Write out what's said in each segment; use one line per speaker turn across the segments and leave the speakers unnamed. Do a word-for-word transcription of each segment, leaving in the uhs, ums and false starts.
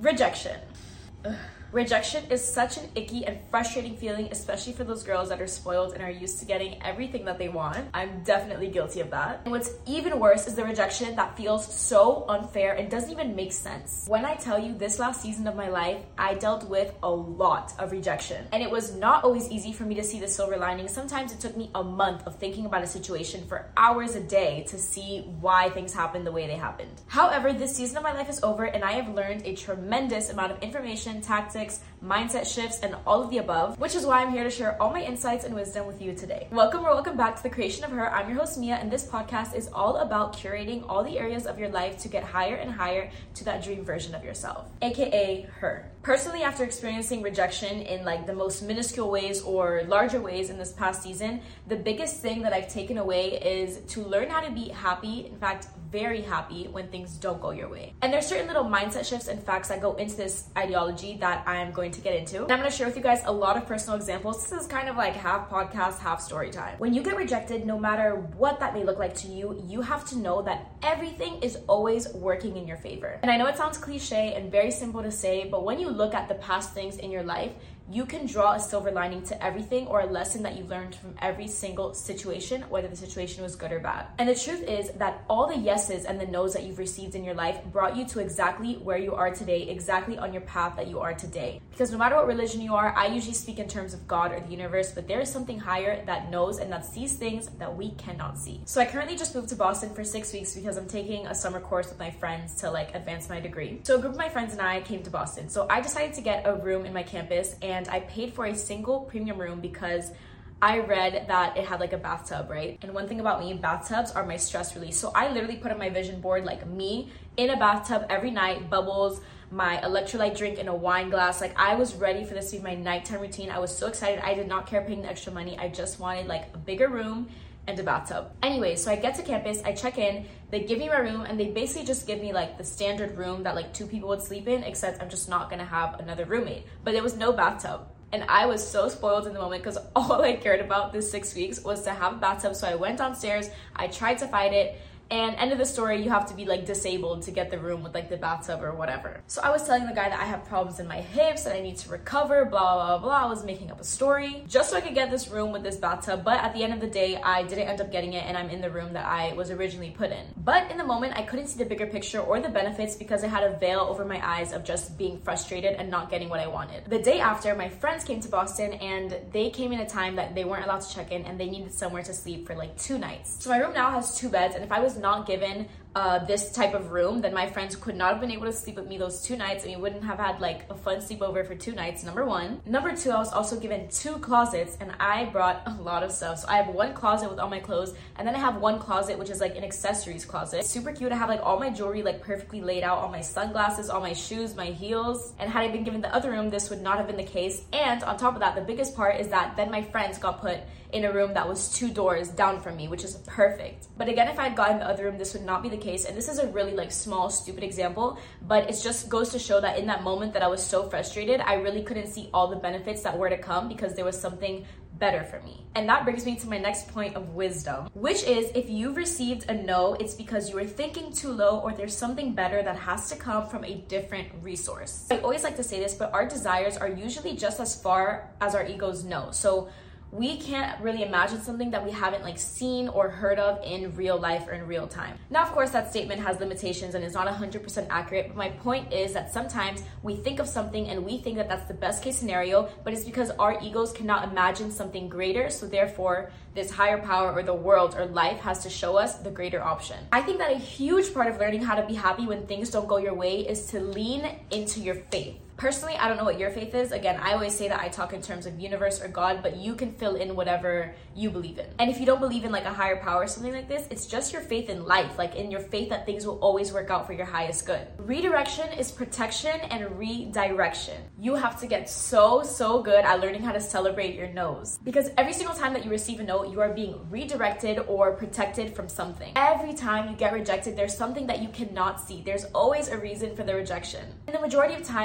Rejection. Ugh. Rejection is such an icky and frustrating feeling, especially for those girls that are spoiled and are used to getting everything that they want. I'm definitely guilty of that. And what's even worse is the rejection that feels so unfair and doesn't even make sense. When I tell you this last season of my life, I dealt with a lot of rejection. And it was not always easy for me to see the silver lining. Sometimes it took me a month of thinking about a situation for hours a day to see why things happened the way they happened. However, this season of my life is over and I have learned a tremendous amount of information, tactics, mindset shifts, and all of the above, which is why I'm here to share all my insights and wisdom with you today. Welcome or welcome back to The Creation of Her. I'm your host, Mia, and this podcast is all about curating all the areas of your life to get higher and higher to that dream version of yourself, aka her. Personally, after experiencing rejection in like the most minuscule ways or larger ways in this past season, the biggest thing that I've taken away is to learn how to be happy, in fact, very happy when things don't go your way. And there's certain little mindset shifts and facts that go into this ideology that I'm going to get into. And I'm going to share with you guys a lot of personal examples. This is kind of like half podcast, half story time. When you get rejected, no matter what that may look like to you, you have to know that everything is always working in your favor. And I know it sounds cliche and very simple to say, but when you look at the past things in your life, you can draw a silver lining to everything or a lesson that you learned from every single situation, whether the situation was good or bad. And the truth is that all the yeses and the nos that you've received in your life brought you to exactly where you are today, exactly on your path that you are today. Because no matter what religion you are, I usually speak in terms of God or the universe, but there is something higher that knows and that sees things that we cannot see. So I currently just moved to Boston for six weeks because I'm taking a summer course with my friends to like advance my degree. So a group of my friends and I came to Boston. So I decided to get a room in my campus, and I paid for a single premium room because I read that it had like a bathtub, right? And one thing about me, bathtubs are my stress release. So I literally put on my vision board like me in a bathtub every night, bubbles, my electrolyte drink in a wine glass. Like I was ready for this to be my nighttime routine. I was so excited. I did not care paying the extra money. I just wanted like a bigger room and a bathtub. Anyway, so I get to campus, I check in, they give me my room, and they basically just give me like the standard room that like two people would sleep in, except I'm just not gonna have another roommate. But there was no bathtub. And I was so spoiled in the moment because all I cared about this six weeks was to have a bathtub. So I went downstairs, I tried to fight it, and end of the story, you have to be like disabled to get the room with like the bathtub or whatever. So I was telling the guy that I have problems in my hips and I need to recover, blah, blah, blah. I was making up a story just so I could get this room with this bathtub. But at the end of the day, I didn't end up getting it and I'm in the room that I was originally put in. But in the moment, I couldn't see the bigger picture or the benefits because I had a veil over my eyes of just being frustrated and not getting what I wanted. The day after, my friends came to Boston and they came in a time that they weren't allowed to check in and they needed somewhere to sleep for like two nights. So my room now has two beds, and if I was not given uh, this type of room, then my friends could not have been able to sleep with me those two nights, and we wouldn't have had like a fun sleepover for two nights, number one. Number two, I was also given two closets, and I brought a lot of stuff. So I have one closet with all my clothes, and then I have one closet which is like an accessories closet. It's super cute. I have like all my jewelry like perfectly laid out, all my sunglasses, all my shoes, my heels. And had I been given the other room, this would not have been the case. And on top of that, the biggest part is that then my friends got put in a room that was two doors down from me, which is perfect. But again, if I had gotten the other room, this would not be the case. And this is a really like small, stupid example, but it just goes to show that in that moment that I was so frustrated, I really couldn't see all the benefits that were to come because there was something better for me. And that brings me to my next point of wisdom, which is if you've received a no, it's because you were thinking too low or there's something better that has to come from a different resource. I always like to say this, but our desires are usually just as far as our egos know. So we can't really imagine something that we haven't like seen or heard of in real life or in real time. Now, of course, that statement has limitations and is not one hundred percent accurate, but my point is that sometimes we think of something and we think that that's the best case scenario, but it's because our egos cannot imagine something greater, so therefore this higher power or the world or life has to show us the greater option. I think that a huge part of learning how to be happy when things don't go your way is to lean into your faith. Personally, I don't know what your faith is. Again, I always say that I talk in terms of universe or God, but you can fill in whatever you believe in. And if you don't believe in like a higher power or something like this, it's just your faith in life, like in your faith that things will always work out for your highest good. Redirection is protection and redirection. You have to get so, so good at learning how to celebrate your no's. Because every single time that you receive a no, you are being redirected or protected from something. Every time you get rejected, there's something that you cannot see. There's always a reason for the rejection. And the majority of time, it's just because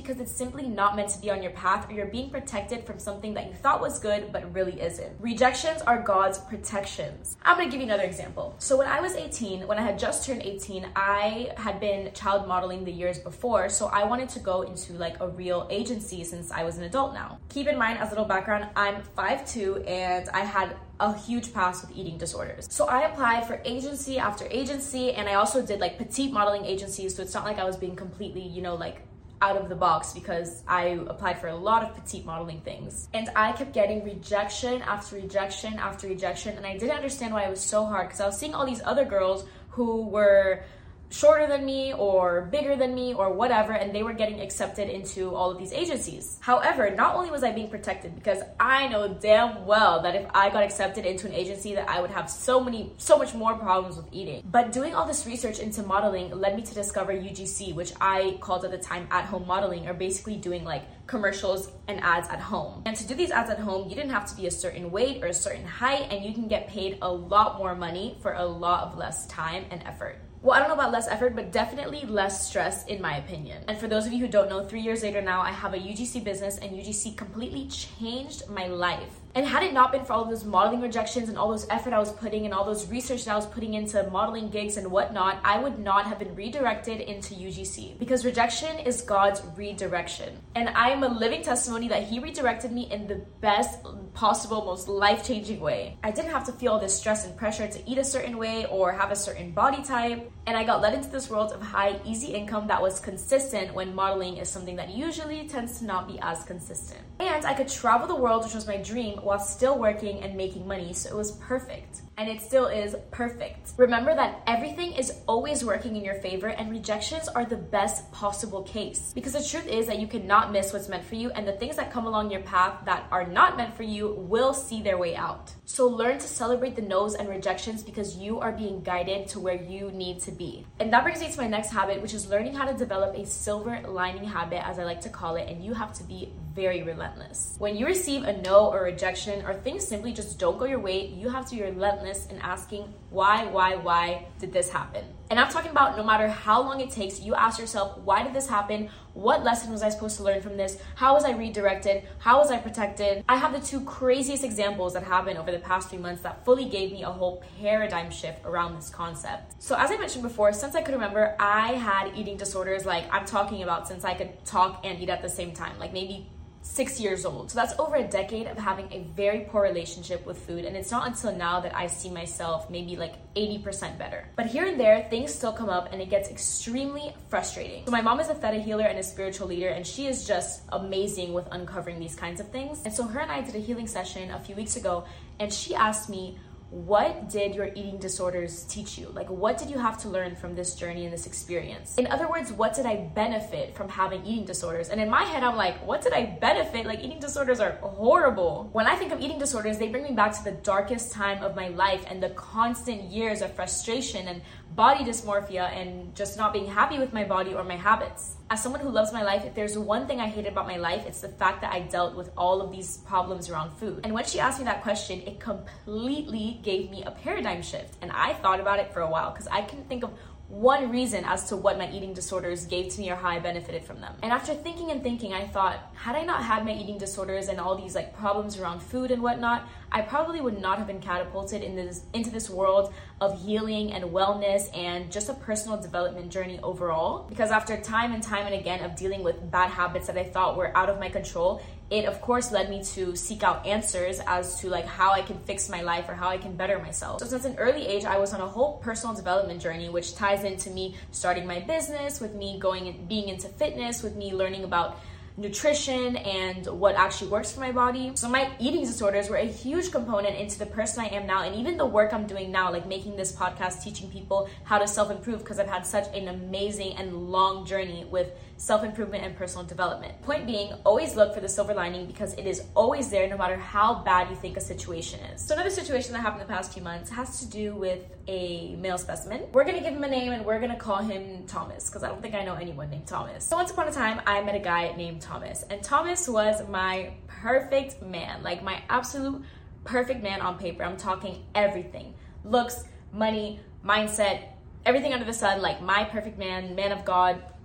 because it's simply not meant to be on your path, or you're being protected from something that you thought was good but really isn't. Rejections are God's protections. I'm gonna give you another example. So when I was eighteen, when I had just turned eighteen, I had been child modeling the years before, so I wanted to go into like a real agency since I was an adult now. Keep in mind, as a little background, I'm five two and I had a huge past with eating disorders. So I applied for agency after agency, and I also did like petite modeling agencies, so it's not like I was being completely, you know, like out of the box, because I applied for a lot of petite modeling things. And I kept getting rejection after rejection after rejection, and I didn't understand why it was so hard, because I was seeing all these other girls who were shorter than me or bigger than me or whatever, and they were getting accepted into all of these agencies. However, not only was I being protected, because I know damn well that if I got accepted into an agency that I would have so many, so much more problems with eating. But doing all this research into modeling led me to discover U G C, which I called at the time at-home modeling, or basically doing like commercials and ads at home. And to do these ads at home, you didn't have to be a certain weight or a certain height, and you can get paid a lot more money for a lot of less time and effort. Well, I don't know about less effort, but definitely less stress in my opinion. And for those of you who don't know, three years later now, I have a U G C business, and U G C completely changed my life. And had it not been for all of those modeling rejections and all those effort I was putting and all those research that I was putting into modeling gigs and whatnot, I would not have been redirected into U G C, because rejection is God's redirection. And I am a living testimony that He redirected me in the best possible, most life-changing way. I didn't have to feel all this stress and pressure to eat a certain way or have a certain body type. And I got led into this world of high, easy income that was consistent, when modeling is something that usually tends to not be as consistent. And I could travel the world, which was my dream, while still working and making money, so it was perfect. And it still is perfect. Remember that everything is always working in your favor, and rejections are the best possible case. Because the truth is that you cannot miss what's meant for you, and the things that come along your path that are not meant for you will see their way out. So learn to celebrate the no's and rejections, because you are being guided to where you need to be. And that brings me to my next habit, which is learning how to develop a silver lining habit, as I like to call it, and you have to be very relentless. When you receive a no or rejection, or things simply just don't go your way, you have to be relentless in asking, why, why, why did this happen? And I'm talking about no matter how long it takes, you ask yourself, why did this happen? What lesson was I supposed to learn from this? How was I redirected? How was I protected? I have the two craziest examples that happened over the past three months that fully gave me a whole paradigm shift around this concept. So as I mentioned before, since I could remember, I had eating disorders, like I'm talking about since I could talk and eat at the same time, like maybe six years old. So that's over a decade of having a very poor relationship with food, and it's not until now that I see myself maybe like eighty percent better. But here and there, things still come up, and it gets extremely frustrating. So my mom is a theta healer and a spiritual leader, and she is just amazing with uncovering these kinds of things. And so her and I did a healing session a few weeks ago, and she asked me, what did your eating disorders teach you? Like, what did you have to learn from this journey and this experience? In other words, what did I benefit from having eating disorders? And in my head, I'm like, what did I benefit? Like, eating disorders are horrible. When I think of eating disorders, they bring me back to the darkest time of my life and the constant years of frustration and body dysmorphia and just not being happy with my body or my habits. As someone who loves my life, if there's one thing I hated about my life, it's the fact that I dealt with all of these problems around food. And when she asked me that question, it completely gave me a paradigm shift. And I thought about it for a while, because I couldn't think of one reason as to what my eating disorders gave to me or how I benefited from them. And after thinking and thinking, I thought, had I not had my eating disorders and all these like problems around food and whatnot, I probably would not have been catapulted in this, into this world of healing and wellness and just a personal development journey overall. Because after time and time and again of dealing with bad habits that I thought were out of my control, it of course led me to seek out answers as to like how I can fix my life or how I can better myself. So since an early age, I was on a whole personal development journey, which ties into me starting my business, with me going and being into fitness, with me learning about nutrition and what actually works for my body. So my eating disorders were a huge component into the person I am now, and even the work I'm doing now, like making this podcast, teaching people how to self-improve, because I've had such an amazing and long journey with self-improvement and personal development. Point being, always look for the silver lining, because it is always there no matter how bad you think a situation is. So another situation that happened the past few months has to do with a male specimen. We're gonna give him a name and we're gonna call him Thomas, because I don't think I know anyone named Thomas. So once upon a time, I met a guy named Thomas, and Thomas was my perfect man, like my absolute perfect man on paper. I'm talking everything: looks, money, mindset, everything under the sun, like my perfect man, man of God,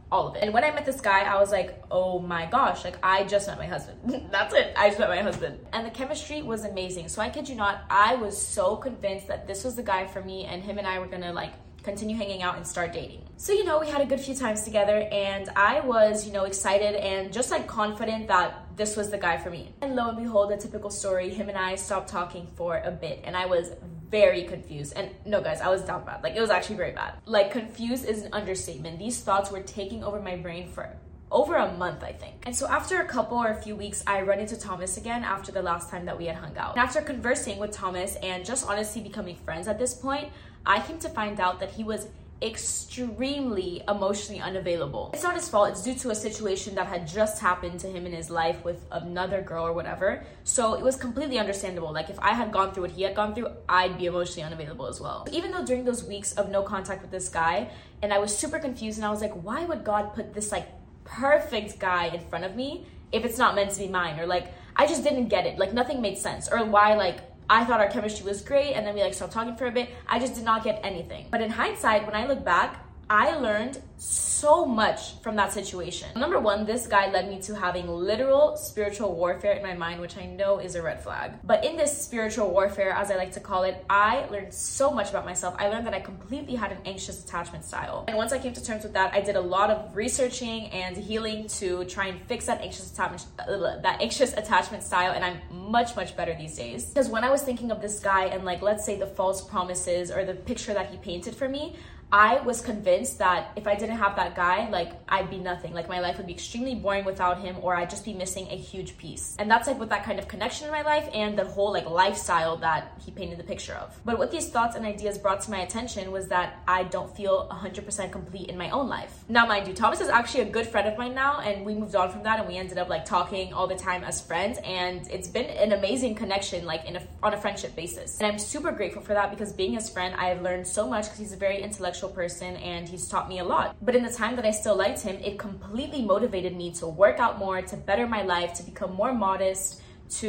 all of it. And when I met this guy, I was like, oh my gosh, like I just met my husband. That's it, I just met my husband. And the chemistry was amazing. So I kid you not, I was so convinced that this was the guy for me, and him and I were gonna like continue hanging out and start dating. So, you know, we had a good few times together, and I was, you know, excited and just like confident that this was the guy for me. And lo and behold, a typical story, him and I stopped talking for a bit, and I was very confused. And no guys, I was down bad. Like it was actually very bad. Like confused is an understatement. These thoughts were taking over my brain for over a month, I think. And so after a couple or a few weeks, I run into Thomas again after the last time that we had hung out. And after conversing with Thomas and just honestly becoming friends at this point, I came to find out that he was extremely emotionally unavailable. It's not his fault, it's due to a situation that had just happened to him in his life with another girl or whatever. So it was completely understandable. Like if I had gone through what he had gone through, I'd be emotionally unavailable as well. Even though during those weeks of no contact with this guy, and I was super confused, and I was like, why would God put this like perfect guy in front of me if it's not meant to be mine? Or like, I just didn't get it. Like nothing made sense. Or why like I thought our chemistry was great, and then we like stopped talking for a bit. I just did not get anything. But in hindsight, when I look back, I learned so much from that situation. Number one, this guy led me to having literal spiritual warfare in my mind, which I know is a red flag. But in this spiritual warfare, as I like to call it, I learned so much about myself. I learned that I completely had an anxious attachment style. And once I came to terms with that, I did a lot of researching and healing to try and fix that anxious attachment, uh, that anxious attachment style. And I'm much, much better these days. Because when I was thinking of this guy and like, let's say the false promises or the picture that he painted for me, I was convinced that if I didn't have that guy, like I'd be nothing. Like my life would be extremely boring without him, or I'd just be missing a huge piece. And that's like with that kind of connection in my life and the whole like lifestyle that he painted the picture of. But what these thoughts and ideas brought to my attention was that I don't feel one hundred percent complete in my own life. Now, mind you, Thomas is actually a good friend of mine now, and we moved on from that, and we ended up like talking all the time as friends, and it's been an amazing connection, like in a, on a friendship basis. And I'm super grateful for that, because being his friend, I have learned so much, because he's a very intellectual person and he's taught me a lot. But in the time that I still liked him, it completely motivated me to work out more, to better my life, to become more modest,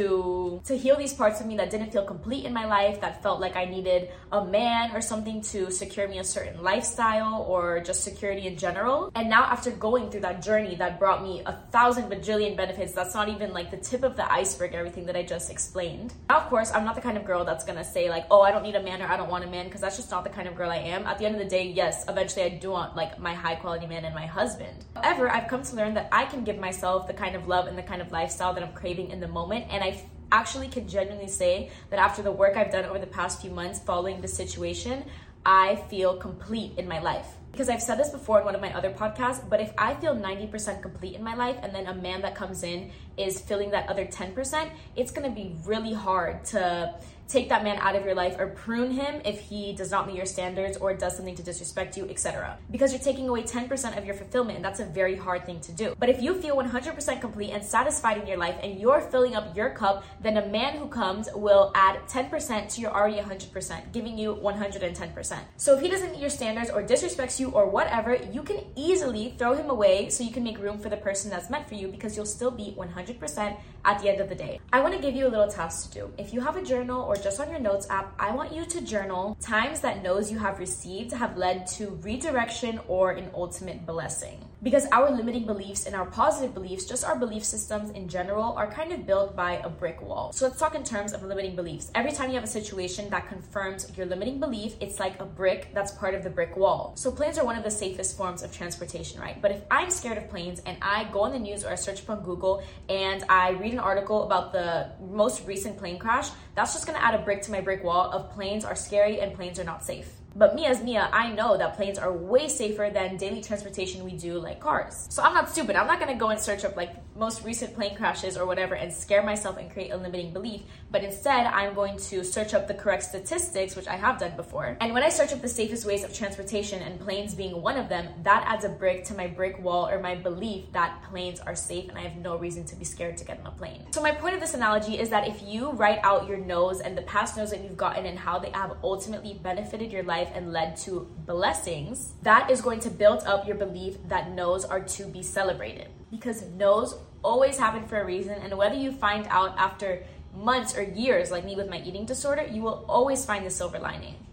to to heal these parts of me that didn't feel complete in my life, that felt like I needed a man or something to secure me a certain lifestyle or just security in general. And now after going through that journey that brought me a thousand bajillion benefits, that's not even like the tip of the iceberg, everything that I just explained. Now, of course, I'm not the kind of girl that's gonna say like, oh, I don't need a man or I don't want a man, because that's just not the kind of girl I am. At the end of the day, yes, eventually I do want like my high quality man and my husband. However, I've come to learn that I can give myself the kind of love and the kind of lifestyle that I'm craving in the moment. And I actually can genuinely say that after the work I've done over the past few months following this situation, I feel complete in my life. Because I've said this before in one of my other podcasts, but if I feel ninety percent complete in my life, and then a man that comes in is filling that other ten percent, it's gonna be really hard to take that man out of your life or prune him if he does not meet your standards or does something to disrespect you, et cetera. Because you're taking away ten percent of your fulfillment, and that's a very hard thing to do. But if you feel one hundred percent complete and satisfied in your life, and you're filling up your cup, then a man who comes will add ten percent to your already one hundred percent, giving you one hundred ten percent. So if he doesn't meet your standards or disrespects you or whatever, you can easily throw him away so you can make room for the person that's meant for you, because you'll still be one hundred percent at the end of the day. I want to give you a little task to do. If you have a journal or just on your notes app, I want you to journal times that no's you have received have led to redirection or an ultimate blessing. Because our limiting beliefs and our positive beliefs, just our belief systems in general, are kind of built by a brick wall. So let's talk in terms of limiting beliefs. Every time you have a situation that confirms your limiting belief, it's like a brick that's part of the brick wall. So planes are one of the safest forms of transportation, right? But if I'm scared of planes and I go on the news or I search up on Google and I read an article about the most recent plane crash, that's just gonna add a brick to my brick wall of planes are scary and planes are not safe. But me as Mia, I know that planes are way safer than daily transportation we do like cars. So I'm not stupid. I'm not gonna go and search up like most recent plane crashes or whatever and scare myself and create a limiting belief. But instead, I'm going to search up the correct statistics, which I have done before. And when I search up the safest ways of transportation, and planes being one of them, that adds a brick to my brick wall or my belief that planes are safe and I have no reason to be scared to get on a plane. So my point of this analogy is that if you write out your no's and the past no's that you've gotten and how they have ultimately benefited your life and led to blessings, that is going to build up your belief that no's are to be celebrated. Because no's always happen for a reason, and whether you find out after months or years, like me with my eating disorder, you will always find the silver lining.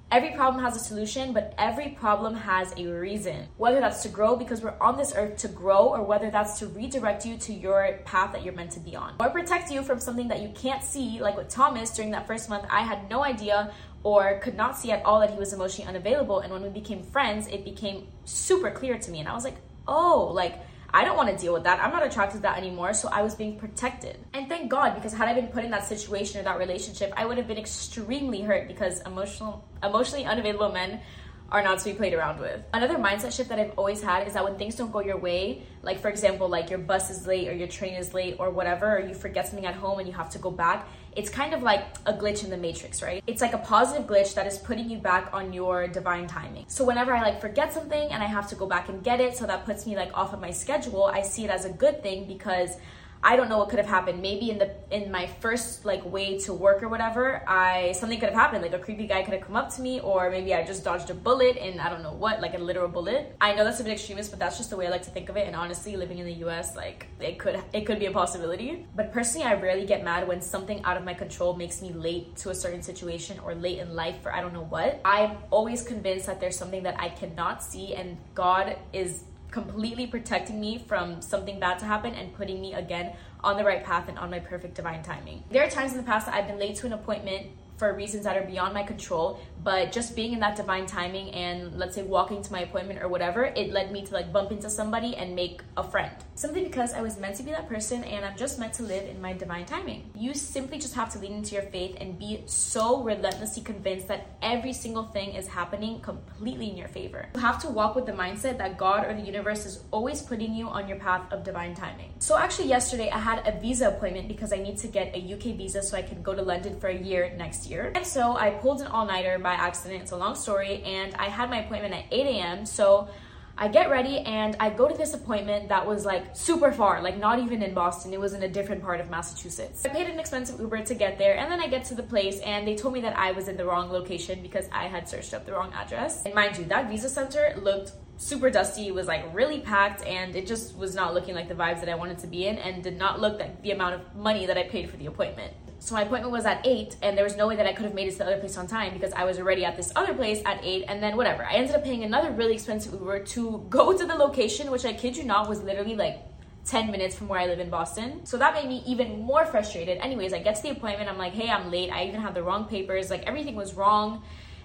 Every problem has a solution, but every problem has a reason. Whether that's to grow because we're on this earth to grow, or whether that's to redirect you to your path that you're meant to be on, or protect you from something that you can't see. Like with Thomas, during that first month, I had no idea or could not see at all that he was emotionally unavailable. And when we became friends, it became super clear to me. And I was like, oh, like, I don't want to deal with that. I'm not attracted to that anymore. So I was being protected. And thank God, because had I been put in that situation or that relationship, I would have been extremely hurt, because emotional, emotionally unavailable men are not to be played around with. Another mindset shift that I've always had is that when things don't go your way, like for example, like your bus is late or your train is late or whatever, or you forget something at home and you have to go back, it's kind of like a glitch in the matrix, right? It's like a positive glitch that is putting you back on your divine timing. So whenever I like forget something and I have to go back and get it, so that puts me like off of my schedule, I see it as a good thing, because I don't know what could have happened. Maybe in the in my first like way to work or whatever, I something could have happened. Like a creepy guy could have come up to me, or maybe I just dodged a bullet and I don't know what, like a literal bullet. I know that's a bit extremist, but that's just the way I like to think of it. And honestly, living in the U S, like it could it could be a possibility. But personally, I rarely get mad when something out of my control makes me late to a certain situation or late in life for I don't know what. I'm always convinced that there's something that I cannot see, and God is completely protecting me from something bad to happen and putting me again on the right path and on my perfect divine timing. There are times in the past that I've been late to an appointment for reasons that are beyond my control, but just being in that divine timing and let's say walking to my appointment or whatever, it led me to like bump into somebody and make a friend. Simply because I was meant to be that person and I'm just meant to live in my divine timing. You simply just have to lean into your faith and be so relentlessly convinced that every single thing is happening completely in your favor. You have to walk with the mindset that God or the universe is always putting you on your path of divine timing. So actually yesterday I had a visa appointment because I need to get a U K visa so I can go to London for a year next year. Year. And so I pulled an all-nighter by accident. It's a long story, and I had my appointment at eight a.m. So I get ready and I go to this appointment that was like super far, like not even in Boston. It was in a different part of Massachusetts. I paid an expensive Uber to get there, and then I get to the place and they told me that I was in the wrong location because I had searched up the wrong address. And mind you, that visa center looked super dusty. It was like really packed, and it just was not looking like the vibes that I wanted to be in, and did not look like the amount of money that I paid for the appointment. So my appointment was at eight, and there was no way that I could have made it to the other place on time because I was already at this other place at eight, and then whatever. I ended up paying another really expensive Uber to go to the location, which I kid you not was literally like ten minutes from where I live in Boston. So that made me even more frustrated. Anyways, I get to the appointment, I'm like, hey, I'm late. I even have the wrong papers, like everything was wrong.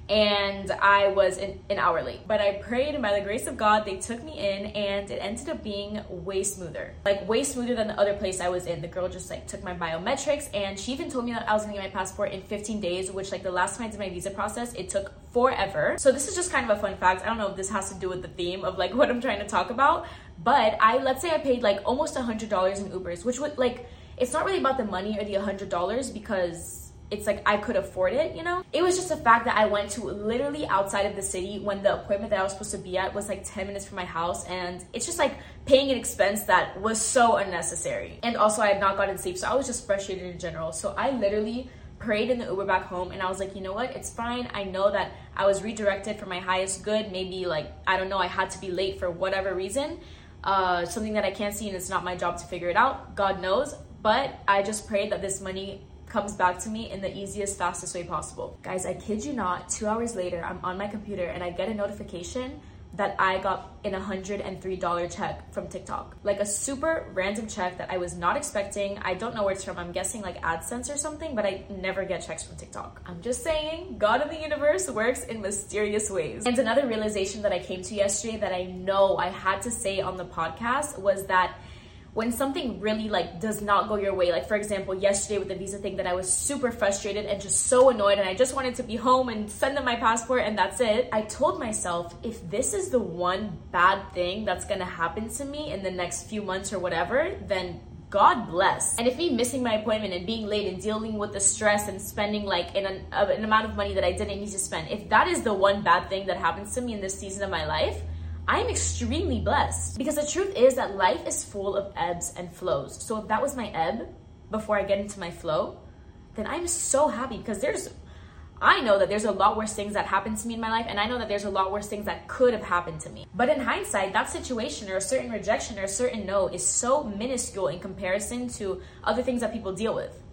And I was an, an hour late. But I prayed, and by the grace of God, they took me in, and it ended up being way smoother. Like way smoother than the other place I was in. The girl just like took my biometrics, and she even told me that I was gonna get my passport in fifteen days, which like the last time I did my visa process, it took forever. So this is just kind of a fun fact. I don't know if this has to do with the theme of like what I'm trying to talk about, but I, let's say I paid like almost a hundred dollars in Ubers, which would like, it's not really about the money or the a hundred dollars because it's like I could afford it, you know? It was just the fact that I went to literally outside of the city when the appointment that I was supposed to be at was like ten minutes from my house, and it's just like paying an expense that was so unnecessary. And also I had not gotten sleep, so I was just frustrated in general. So I literally prayed in the Uber back home, and I was like, you know what? It's fine. I know that I was redirected for my highest good. Maybe like, I don't know, I had to be late for whatever reason. Uh, something that I can't see, and it's not my job to figure it out. God knows. But I just prayed that this money comes back to me in the easiest, fastest way possible. Guys, I kid you not, two hours later, I'm on my computer and I get a notification that I got an one hundred three dollar check from TikTok. Like a super random check that I was not expecting. I don't know where it's from. I'm guessing like AdSense or something, but I never get checks from TikTok. I'm just saying, God of the universe works in mysterious ways. And another realization that I came to yesterday that I know I had to say on the podcast was that when something really like does not go your way, like for example, yesterday with the visa thing, that I was super frustrated and just so annoyed, and I just wanted to be home and send them my passport and that's it. I told myself, if this is the one bad thing that's gonna happen to me in the next few months or whatever, then God bless. And if me missing my appointment and being late and dealing with the stress and spending like an, uh, an amount of money that I didn't need to spend, if that is the one bad thing that happens to me in this season of my life, I'm extremely blessed. Because the truth is that life is full of ebbs and flows. So if that was my ebb before I get into my flow, then I'm so happy, because there's, I know that there's a lot worse things that happen to me in my life, and I know that there's a lot worse things that could have happened to me. But in hindsight, that situation or a certain rejection or a certain no is so minuscule in comparison to other things that people deal with.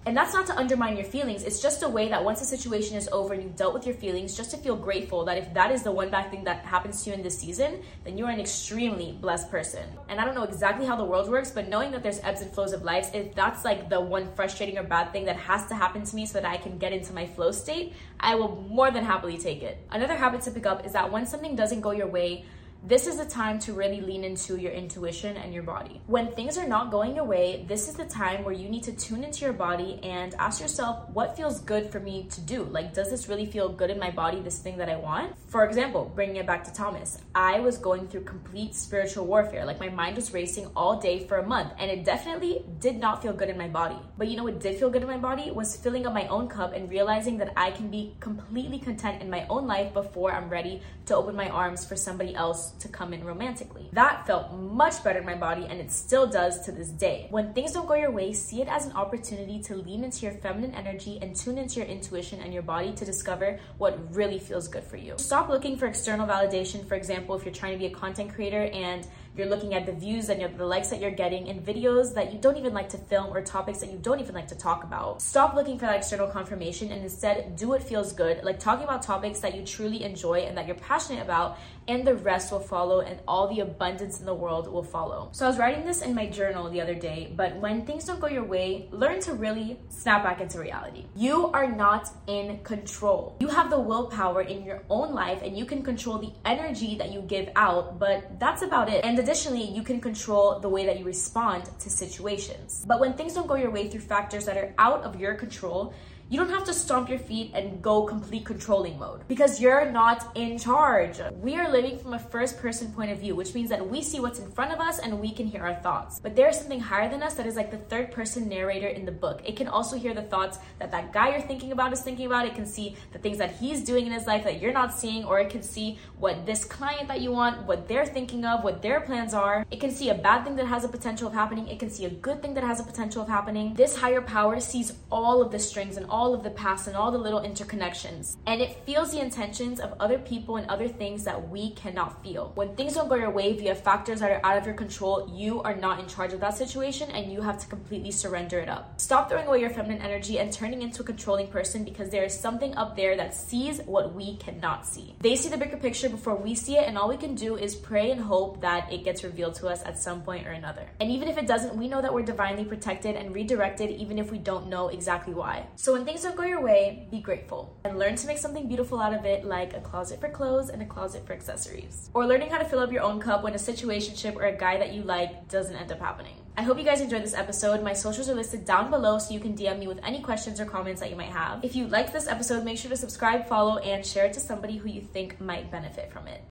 And that's not to undermine your feelings. It's just a way that once a situation is over and you've dealt with your feelings, just to feel grateful that if that is the one bad thing that happens to you in this season, then you are an extremely blessed person. And I don't know exactly how the world works, but knowing that there's ebbs and flows of life, if that's like the one frustrating or bad thing that has to happen to me so that I can get into my flow state, I will more than happily take it. Another habit to pick up is that when something doesn't go your way, this is the time to really lean into your intuition and your body. When things are not going your way, this is the time where you need to tune into your body and ask yourself, what feels good for me to do? Like, does this really feel good in my body, this thing that I want? For example, bringing it back to Thomas, I was going through complete spiritual warfare. Like, my mind was racing all day for a month, and it definitely did not feel good in my body. But you know what did feel good in my body was filling up my own cup and realizing that I can be completely content in my own life before I'm ready to open my arms for somebody else to come in romantically. That felt much better in my body, and it still does to this day. When things don't go your way, see it as an opportunity to lean into your feminine energy and tune into your intuition and your body to discover what really feels good for you. Stop looking for external validation. For example, if you're trying to be a content creator and you're looking at the views and the likes that you're getting in videos that you don't even like to film or topics that you don't even like to talk about. Stop looking for that external confirmation and instead do what feels good, like talking about topics that you truly enjoy and that you're passionate about, and the rest will follow and all the abundance in the world will follow. So I was writing this in my journal the other day, but when things don't go your way, learn to really snap back into reality. You are not in control. You have the willpower in your own life and you can control the energy that you give out, but that's about it. And additionally, you can control the way that you respond to situations. But when things don't go your way through factors that are out of your control, you don't have to stomp your feet and go complete controlling mode because you're not in charge. We are living from a first person point of view, which means that we see what's in front of us and we can hear our thoughts. But there's something higher than us that is like the third person narrator in the book. It can also hear the thoughts that that guy you're thinking about is thinking about. It can see the things that he's doing in his life that you're not seeing, or it can see what this client that you want, what they're thinking of, what their plans are. It can see a bad thing that has a potential of happening. It can see a good thing that has a potential of happening. This higher power sees all of the strings and all all of the past and all the little interconnections, and it feels the intentions of other people and other things that we cannot feel. When things don't go your way via factors that are out of your control, you are not in charge of that situation and you have to completely surrender it up. Stop throwing away your feminine energy and turning into a controlling person, because there is something up there that sees what we cannot see. They see the bigger picture before we see it, and all we can do is pray and hope that it gets revealed to us at some point or another. And even if it doesn't, we know that we're divinely protected and redirected, even if we don't know exactly why. So when things don't go your way, be grateful and learn to make something beautiful out of it, like a closet for clothes and a closet for accessories. Or learning how to fill up your own cup when a situationship or a guy that you like doesn't end up happening. I hope you guys enjoyed this episode. My socials are listed down below so you can D M me with any questions or comments that you might have. If you liked this episode, make sure to subscribe, follow, and share it to somebody who you think might benefit from it.